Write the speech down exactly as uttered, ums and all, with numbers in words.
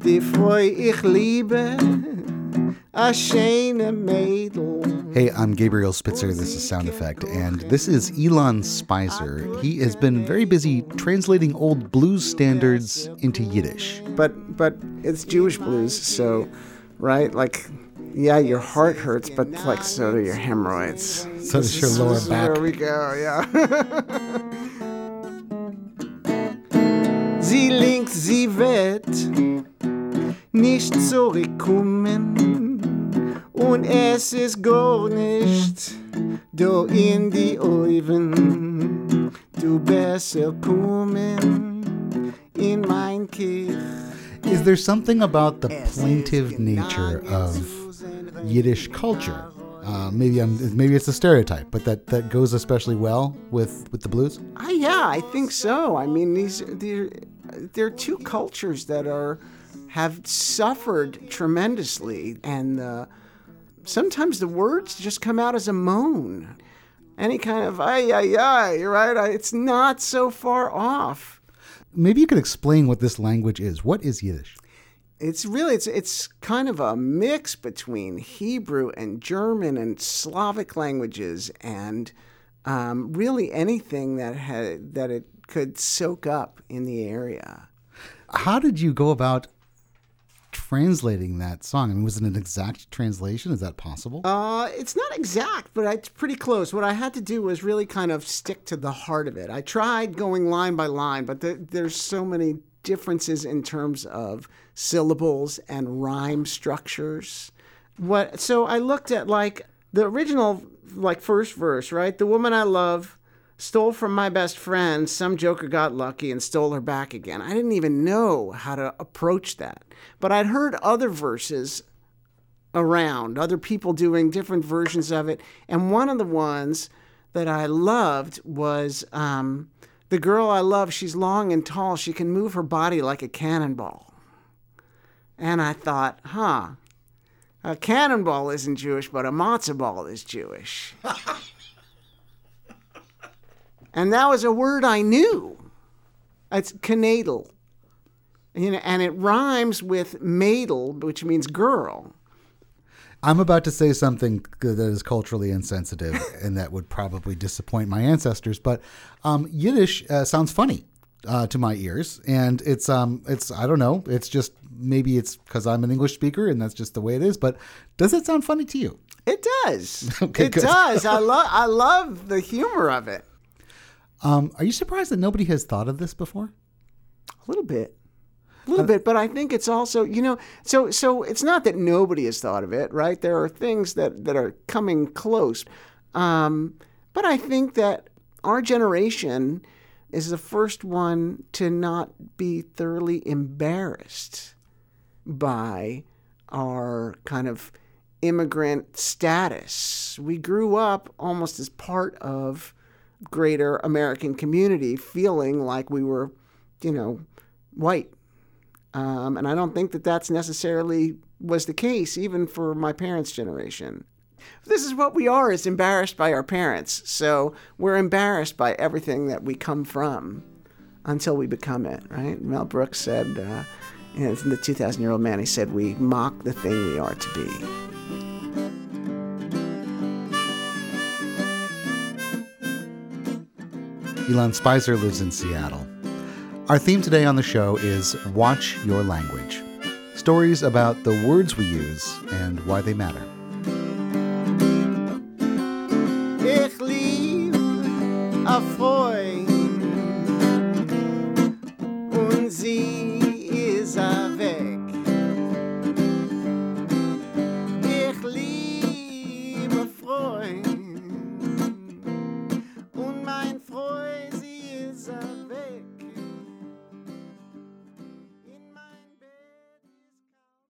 die freu ich liebe, a schöne Mädel. Hey, I'm Gabriel Spitzer. This is Sound Effect, and this is Ilan Spicer. He has been very busy translating old blues standards into Yiddish. But but it's Jewish blues, so, right? Like, yeah, your heart hurts, but like so do your hemorrhoids. So does your lower this back. Is where we go, yeah. Sie links, sie wird nicht zurückkommen. Und es ist gar nicht do in die Augen, du besser kommen in mein Kirch. Is there something about the plaintive nature of Yiddish culture? Uh, maybe I'm, maybe it's a stereotype, but that, that goes especially well with, with the blues? Uh, yeah, I think so. I mean, these they're, they're two cultures that are have suffered tremendously, and uh, sometimes the words just come out as a moan. Any kind of ay ay ay, right? It's not so far off. Maybe you could explain what this language is. What is Yiddish? It's really, it's it's kind of a mix between Hebrew and German and Slavic languages, and um, really anything that had, that it could soak up in the area. How did you go about translating that song? I mean, was it an exact translation? Is that possible? Uh, it's not exact, but it's pretty close. What I had to do was really kind of stick to the heart of it. I tried going line by line, but the, there's so many differences in terms of syllables and rhyme structures. What? So I looked at like the original, like first verse, right? The woman I love stole from my best friend. Some joker got lucky and stole her back again. I didn't even know how to approach that. But I'd heard other verses around, other people doing different versions of it. And one of the ones that I loved was um, the girl I love, she's long and tall. She can move her body like a cannonball. And I thought, huh, a cannonball isn't Jewish, but a matzo ball is Jewish. And that was a word I knew. It's kanadel. You know, and it rhymes with madel, which means girl. I'm about to say something that is culturally insensitive and that would probably disappoint my ancestors, but um, Yiddish uh, sounds funny uh, to my ears. And it's, um, it's I don't know, it's just, maybe it's because I'm an English speaker and that's just the way it is, but does it sound funny to you? It does. Okay, it good. does. I, lo- I love the humor of it. Um, are you surprised that nobody has thought of this before? A little bit. A little uh, bit, but I think it's also, you know, so so it's not that nobody has thought of it, right? There are things that, that are coming close. Um, but I think that our generation is the first one to not be thoroughly embarrassed by our kind of immigrant status. We grew up almost as part of greater American community, feeling like we were, you know, white. Um, and I don't think that that's necessarily was the case, even for my parents' generation. This is what we are, is embarrassed by our parents. So we're embarrassed by everything that we come from until we become it, right? Mel Brooks said, uh, in The two thousand Year Old Man, he said, we mock the thing we are to be. Ilan Spicer lives in Seattle. Our theme today on the show is Watch Your Language. Stories about the words we use and why they matter. Ich lieb a Freund und sie